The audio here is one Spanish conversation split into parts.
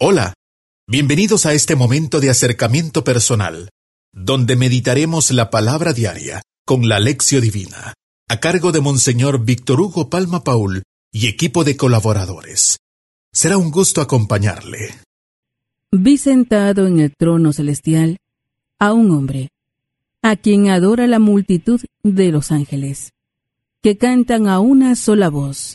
Hola, bienvenidos a este momento de acercamiento personal, donde meditaremos la palabra diaria con la Lección Divina, a cargo de Monseñor Víctor Hugo Palma Paul y equipo de colaboradores. Será un gusto acompañarle. Vi sentado en el trono celestial a un hombre, a quien adora la multitud de los ángeles, que cantan a una sola voz.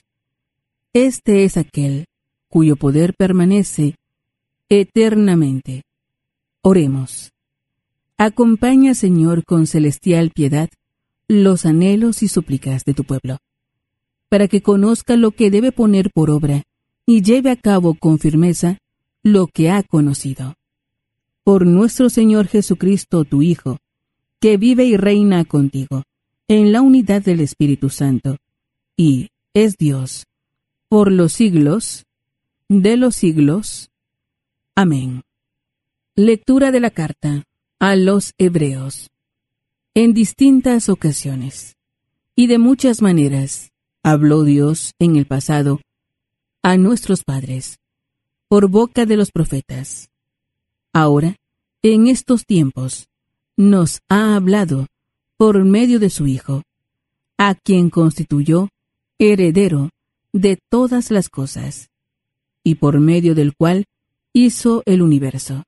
Este es aquel cuyo poder permanece eternamente. Oremos. Acompaña, Señor, con celestial piedad, los anhelos y súplicas de tu pueblo, para que conozca lo que debe poner por obra y lleve a cabo con firmeza lo que ha conocido. Por nuestro Señor Jesucristo, tu Hijo, que vive y reina contigo, en la unidad del Espíritu Santo, y es Dios, por los siglos de los siglos. Amén. Lectura de la carta a los Hebreos. En distintas ocasiones, y de muchas maneras, habló Dios en el pasado a nuestros padres, por boca de los profetas. Ahora, en estos tiempos, nos ha hablado por medio de su Hijo, a quien constituyó heredero de todas las cosas, y por medio del cual hizo el universo.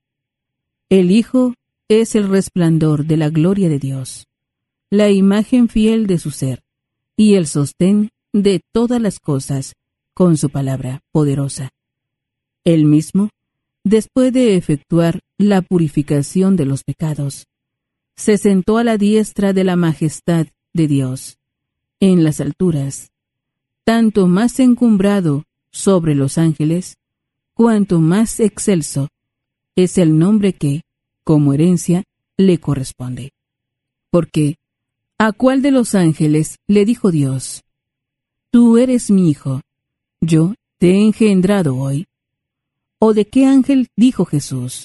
El Hijo es el resplandor de la gloria de Dios, la imagen fiel de su ser, y el sostén de todas las cosas con su palabra poderosa. Él mismo, después de efectuar la purificación de los pecados, se sentó a la diestra de la majestad de Dios, en las alturas, tanto más encumbrado sobre los ángeles, cuanto más excelso es el nombre que, como herencia, le corresponde. Porque, ¿a cuál de los ángeles le dijo Dios: Tú eres mi hijo, yo te he engendrado hoy? ¿O de qué ángel dijo Jesús: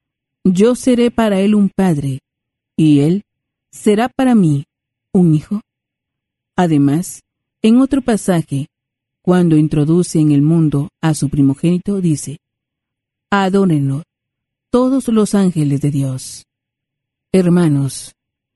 Yo seré para él un padre, y él será para mí un hijo? Además, en otro pasaje, cuando introduce en el mundo a su primogénito, dice: Adórenlo todos los ángeles de Dios. Hermanos,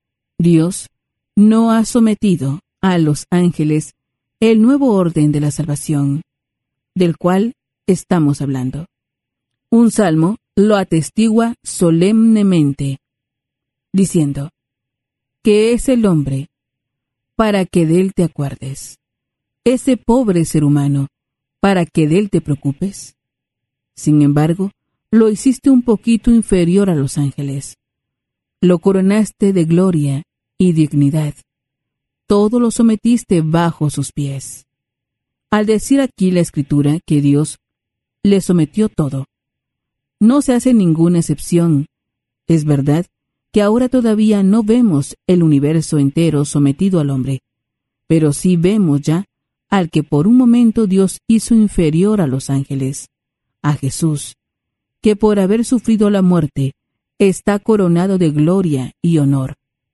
Dios no ha sometido a los ángeles el nuevo orden de la salvación, del cual estamos hablando. Un salmo lo atestigua solemnemente, diciendo: ¿Qué es el hombre para que de él te acuerdes? Ese pobre ser humano, para que de él te preocupes. Sin embargo, lo hiciste un poquito inferior a los ángeles. Lo coronaste de gloria y dignidad. Todo lo sometiste bajo sus pies. Al decir aquí la Escritura que Dios le sometió todo, no se hace ninguna excepción. Es verdad que ahora todavía no vemos el universo entero sometido al hombre, pero sí vemos ya al que por un momento Dios hizo inferior a los ángeles, a Jesús, que por haber sufrido la muerte está coronado de gloria y honor.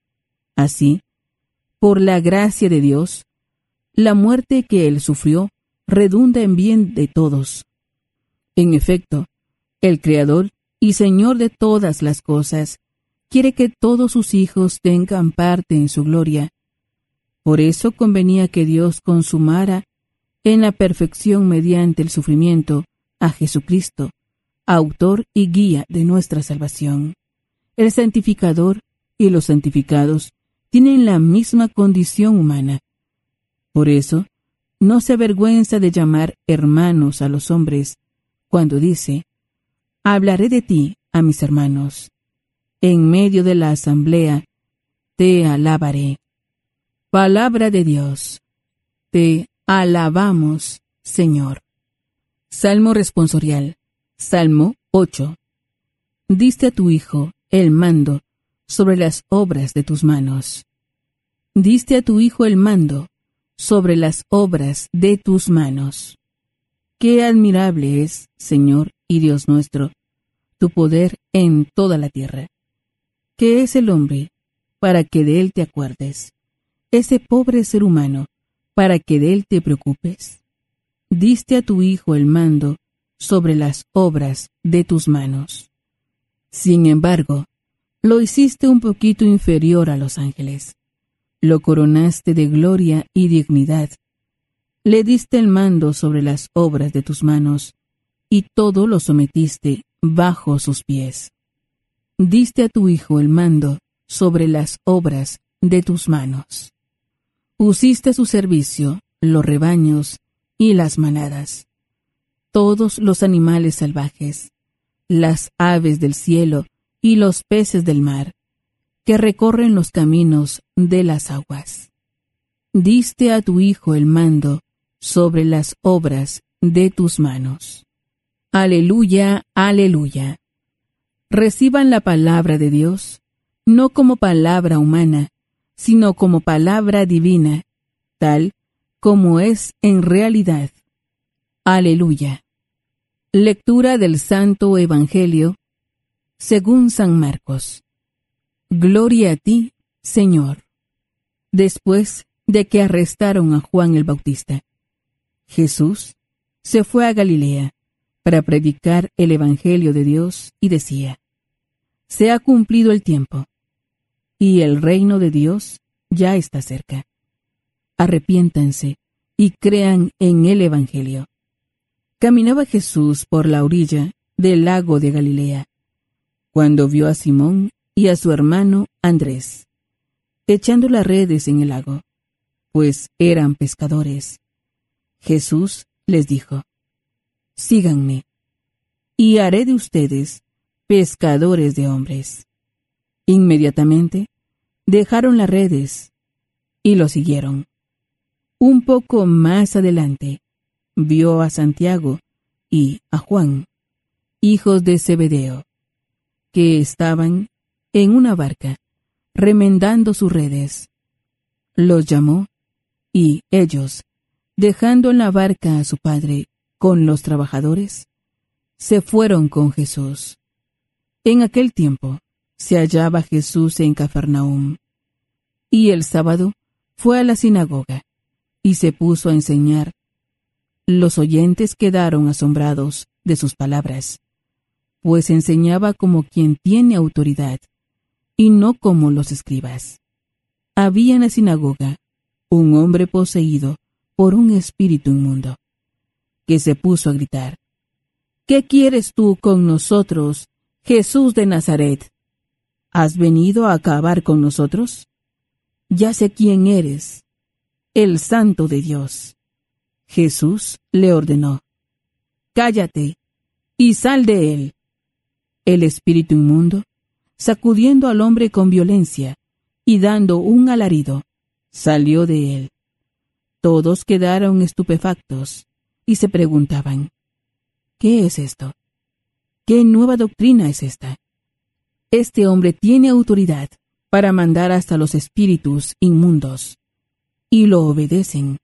Así, por la gracia de Dios, la muerte que él sufrió redunda en bien de todos. En efecto, el Creador y Señor de todas las cosas quiere que todos sus hijos tengan parte en su gloria. Por eso convenía que Dios consumara en la perfección mediante el sufrimiento a Jesucristo, autor y guía de nuestra salvación. El santificador y los santificados tienen la misma condición humana. Por eso, no se avergüenza de llamar hermanos a los hombres, cuando dice: Hablaré de ti a mis hermanos. En medio de la asamblea te alabaré. Palabra de Dios. Te alabamos, Señor. Salmo responsorial. Salmo 8. Diste a tu Hijo el mando sobre las obras de tus manos. Diste a tu Hijo el mando sobre las obras de tus manos. Qué admirable es, Señor y Dios nuestro, tu poder en toda la tierra. ¿Qué es el hombre para que de él te acuerdes? Ese pobre ser humano, para que de él te preocupes. Diste a tu Hijo el mando sobre las obras de tus manos. Sin embargo, lo hiciste un poquito inferior a los ángeles. Lo coronaste de gloria y dignidad. Le diste el mando sobre las obras de tus manos, y todo lo sometiste bajo sus pies. Diste a tu Hijo el mando sobre las obras de tus manos. Pusiste a su servicio los rebaños y las manadas, todos los animales salvajes, las aves del cielo y los peces del mar, que recorren los caminos de las aguas. Diste a tu Hijo el mando sobre las obras de tus manos. Aleluya, aleluya. Reciban la palabra de Dios, no como palabra humana, sino como palabra divina, tal como es en realidad. Aleluya. Lectura del Santo Evangelio según San Marcos. Gloria a ti, Señor. Después de que arrestaron a Juan el Bautista, Jesús se fue a Galilea para predicar el Evangelio de Dios y decía: Se ha cumplido el tiempo, y el reino de Dios ya está cerca. Arrepiéntanse y crean en el Evangelio. Caminaba Jesús por la orilla del lago de Galilea, cuando vio a Simón y a su hermano Andrés, echando las redes en el lago, pues eran pescadores. Jesús les dijo: Síganme, y haré de ustedes pescadores de hombres. Inmediatamente dejaron las redes y lo siguieron. Un poco más adelante vio a Santiago y a Juan, hijos de Zebedeo, que estaban en una barca remendando sus redes. Los llamó y ellos, dejando en la barca a su padre con los trabajadores, se fueron con Jesús. En aquel tiempo se hallaba Jesús en Cafarnaúm, y el sábado fue a la sinagoga y se puso a enseñar. Los oyentes quedaron asombrados de sus palabras, pues enseñaba como quien tiene autoridad, y no como los escribas. Había en la sinagoga un hombre poseído por un espíritu inmundo, que se puso a gritar: ¿Qué quieres tú con nosotros, Jesús de Nazaret? ¿Has venido a acabar con nosotros? Ya sé quién eres, el Santo de Dios. Jesús le ordenó: Cállate y sal de él. El espíritu inmundo, sacudiendo al hombre con violencia y dando un alarido, salió de él. Todos quedaron estupefactos y se preguntaban: ¿Qué es esto? ¿Qué nueva doctrina es esta? Este hombre tiene autoridad para mandar hasta los espíritus inmundos, y lo obedecen.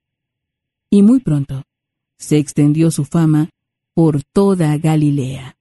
Y muy pronto se extendió su fama por toda Galilea.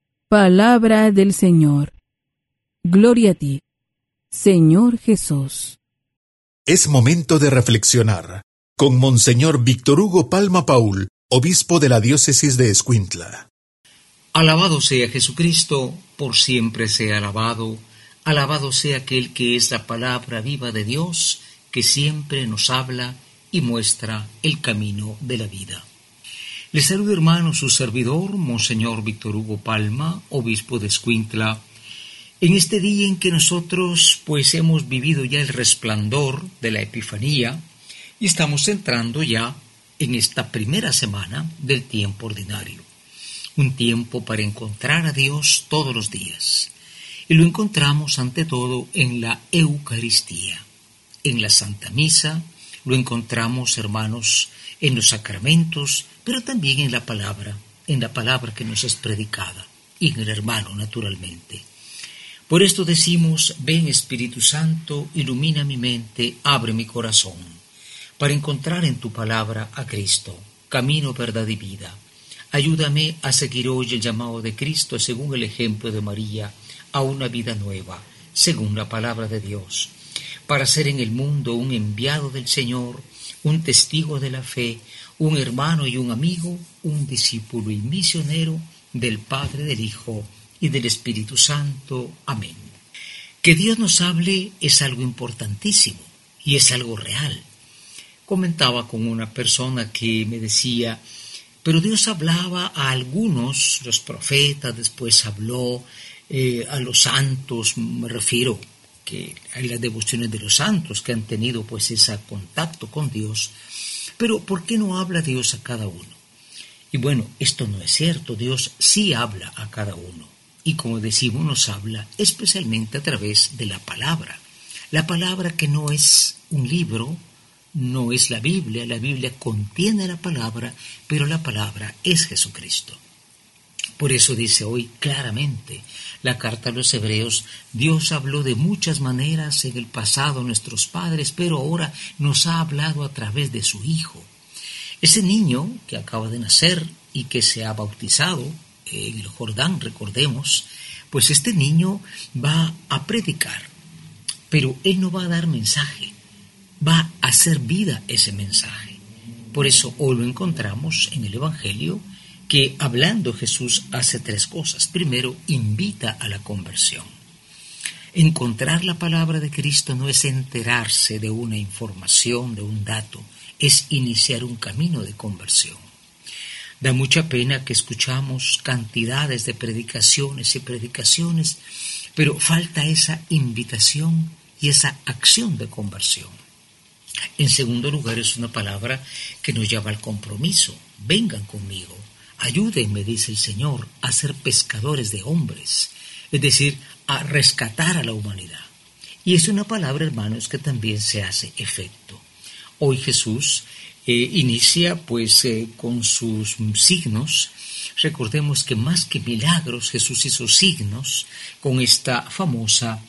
Palabra del Señor. Gloria a ti, Señor Jesús. Es momento de reflexionar con Monseñor Víctor Hugo Palma Paul, obispo de la diócesis de Escuintla. Alabado sea Jesucristo, por siempre sea alabado. Alabado sea aquel que es la palabra viva de Dios, que siempre nos habla y muestra el camino de la vida. Les saludo, hermano, su servidor, Monseñor Víctor Hugo Palma, obispo de Escuintla, en este día en que nosotros hemos vivido ya el resplandor de la Epifanía y estamos entrando ya en esta primera semana del tiempo ordinario. Un tiempo para encontrar a Dios todos los días. Y lo encontramos ante todo en la Eucaristía. En la Santa Misa lo encontramos, hermanos, en los sacramentos, pero también en la palabra que nos es predicada, y en el hermano, naturalmente. Por esto decimos: ven Espíritu Santo, ilumina mi mente, abre mi corazón, para encontrar en tu palabra a Cristo, camino, verdad y vida. Ayúdame a seguir hoy el llamado de Cristo según el ejemplo de María, a una vida nueva, según la palabra de Dios, para ser en el mundo un enviado del Señor, un testigo de la fe, un hermano y un amigo, un discípulo y misionero del Padre, del Hijo y del Espíritu Santo. Amén. Que Dios nos hable es algo importantísimo y es algo real. Comentaba con una persona que me decía, pero Dios hablaba a algunos, los profetas, después habló a los santos, me refiero que hay las devociones de los santos que han tenido pues ese contacto con Dios, pero ¿por qué no habla Dios a cada uno? Y bueno, esto no es cierto, Dios sí habla a cada uno, y como decimos, nos habla especialmente a través de la palabra que no es un libro, no es la Biblia contiene la palabra, pero la palabra es Jesucristo. Por eso dice hoy claramente la carta a los Hebreos, Dios habló de muchas maneras en el pasado a nuestros padres, pero ahora nos ha hablado a través de su Hijo. Ese niño que acaba de nacer y que se ha bautizado en el Jordán, recordemos, pues este niño va a predicar, pero él no va a dar mensaje, va a hacer vida ese mensaje. Por eso hoy lo encontramos en el Evangelio, que hablando Jesús hace tres cosas. Primero, invita a la conversión. Encontrar la palabra de Cristo no es enterarse de una información, de un dato, es iniciar un camino de conversión. Da mucha pena que escuchamos cantidades de predicaciones y predicaciones, pero falta esa invitación y esa acción de conversión. En segundo lugar, es una palabra que nos llama al compromiso. Vengan conmigo, ayúdenme, dice el Señor, a ser pescadores de hombres, es decir, a rescatar a la humanidad. Y es una palabra, hermanos, que también se hace efecto. Hoy Jesús inicia con sus signos. Recordemos que más que milagros, Jesús hizo signos con esta famosa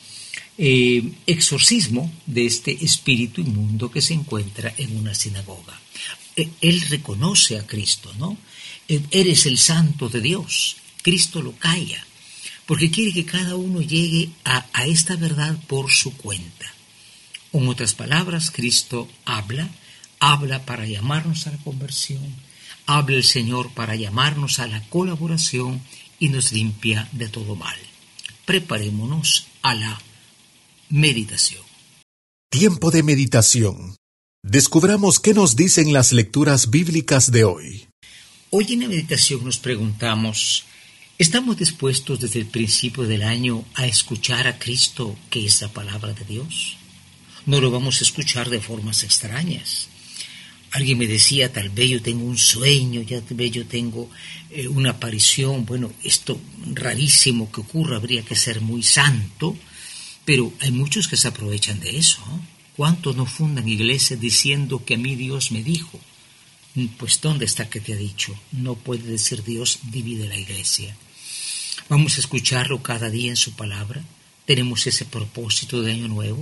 exorcismo de este espíritu inmundo que se encuentra en una sinagoga. Él reconoce a Cristo, ¿no? Eres el santo de Dios. Cristo lo calla, porque quiere que cada uno llegue a esta verdad por su cuenta. En otras palabras, Cristo habla para llamarnos a la conversión, habla el Señor para llamarnos a la colaboración y nos limpia de todo mal. Preparémonos a la meditación. Tiempo de meditación. Descubramos qué nos dicen las lecturas bíblicas de hoy. Hoy en la meditación nos preguntamos, ¿estamos dispuestos desde el principio del año a escuchar a Cristo, que es la palabra de Dios? No lo vamos a escuchar de formas extrañas. Alguien me decía, tal vez yo tengo un sueño, tal vez yo tengo una aparición. Bueno, esto rarísimo que ocurra, habría que ser muy santo, pero hay muchos que se aprovechan de eso, ¿no? ¿Cuántos no fundan iglesias diciendo que a mí Dios me dijo? Pues ¿dónde está que te ha dicho? No puede decir Dios, divide la iglesia. Vamos a escucharlo cada día en su palabra. Tenemos ese propósito de año nuevo.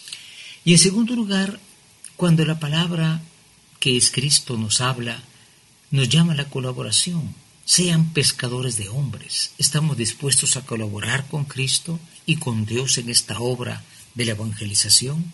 Y en segundo lugar, cuando la palabra que es Cristo nos habla, nos llama a la colaboración. Sean pescadores de hombres. ¿Estamos dispuestos a colaborar con Cristo y con Dios en esta obra de la evangelización?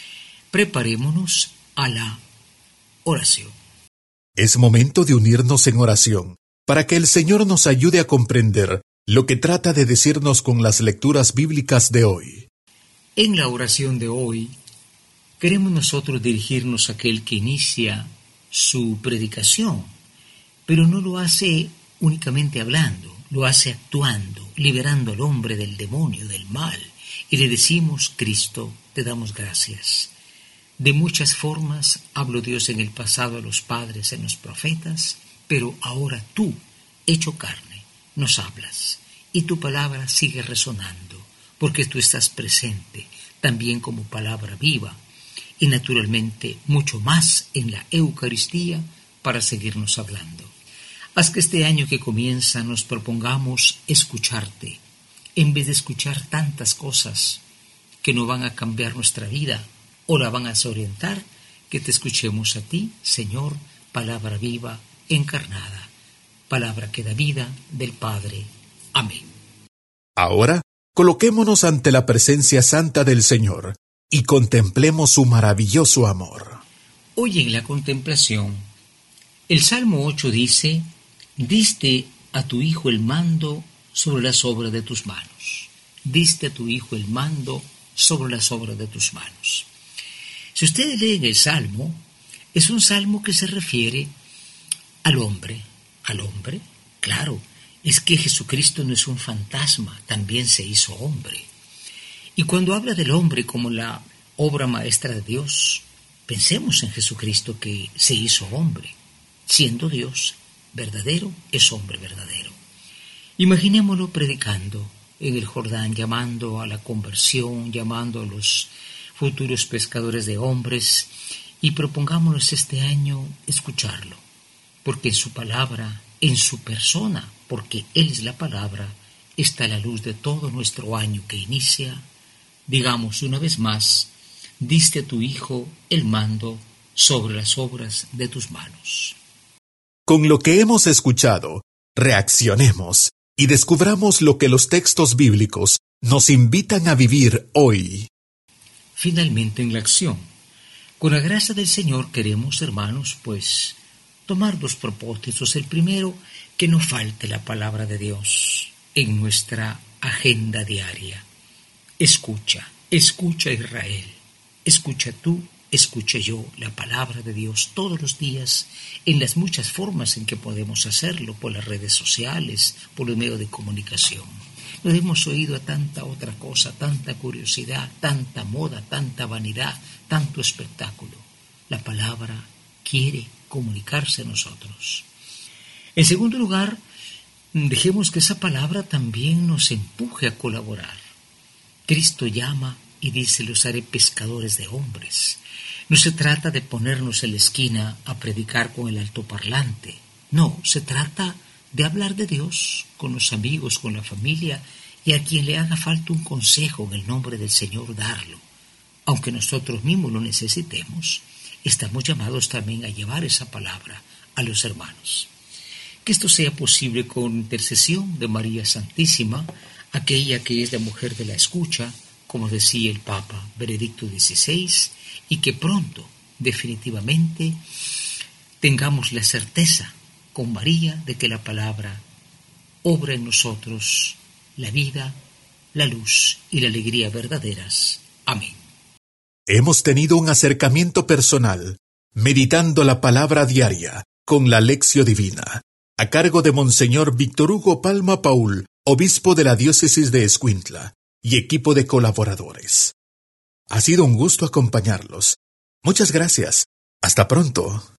Preparémonos a la oración. Es momento de unirnos en oración para que el Señor nos ayude a comprender lo que trata de decirnos con las lecturas bíblicas de hoy. En la oración de hoy, queremos nosotros dirigirnos a aquel que inicia su predicación, pero no lo hace únicamente hablando, lo hace actuando, liberando al hombre del demonio, del mal, y le decimos, Cristo, te damos gracias. De muchas formas habló Dios en el pasado a los padres, en los profetas, pero ahora tú, hecho carne, nos hablas, y tu palabra sigue resonando, porque tú estás presente, también como palabra viva, y naturalmente mucho más en la Eucaristía para seguirnos hablando. Haz que este año que comienza nos propongamos escucharte, en vez de escuchar tantas cosas que no van a cambiar nuestra vida o la van a desorientar, que te escuchemos a ti, Señor, palabra viva, encarnada, palabra que da vida del Padre. Amén. Ahora, coloquémonos ante la presencia santa del Señor y contemplemos su maravilloso amor. Hoy en la contemplación, el Salmo 8 dice, Diste a tu Hijo el mando sobre las obras de tus manos. Diste a tu Hijo el mando sobre las obras de tus manos. Si ustedes leen el Salmo, es un salmo que se refiere al hombre. ¿Al hombre? Claro, es que Jesucristo no es un fantasma, también se hizo hombre. Y cuando habla del hombre como la obra maestra de Dios, pensemos en Jesucristo que se hizo hombre. Siendo Dios verdadero, es hombre verdadero. Imaginémoslo predicando en el Jordán, llamando a la conversión, llamando a los futuros pescadores de hombres, y propongámonos este año escucharlo, porque en su palabra, en su persona, porque Él es la palabra, está la luz de todo nuestro año que inicia. Digamos una vez más, diste a tu Hijo el mando sobre las obras de tus manos. Con lo que hemos escuchado, reaccionemos y descubramos lo que los textos bíblicos nos invitan a vivir hoy. Finalmente, en la acción, con la gracia del Señor queremos, hermanos, pues, tomar dos propósitos. El primero, que no falte la palabra de Dios en nuestra agenda diaria. Escucha Israel, escucha tú, escuche yo la palabra de Dios todos los días en las muchas formas en que podemos hacerlo, por las redes sociales, por los medios de comunicación. Nos hemos oído a tanta otra cosa, tanta curiosidad, tanta moda, tanta vanidad, tanto espectáculo. La palabra quiere comunicarse a nosotros. En segundo lugar, dejemos que esa palabra también nos empuje a colaborar. Cristo llama y dice: los haré pescadores de hombres. No se trata de ponernos en la esquina a predicar con el altoparlante. No, se trata de hablar de Dios con los amigos, con la familia, y a quien le haga falta un consejo en el nombre del Señor, darlo. Aunque nosotros mismos lo necesitemos, estamos llamados también a llevar esa palabra a los hermanos. Que esto sea posible con intercesión de María Santísima, aquella que es la mujer de la escucha, como decía el Papa Benedicto XVI, y que pronto, definitivamente, tengamos la certeza con María de que la palabra obra en nosotros la vida, la luz y la alegría verdaderas. Amén. Hemos tenido un acercamiento personal, meditando la palabra diaria con la Lección Divina, a cargo de Monseñor Víctor Hugo Palma Paul, obispo de la diócesis de Escuintla, y equipo de colaboradores. Ha sido un gusto acompañarlos. Muchas gracias. Hasta pronto.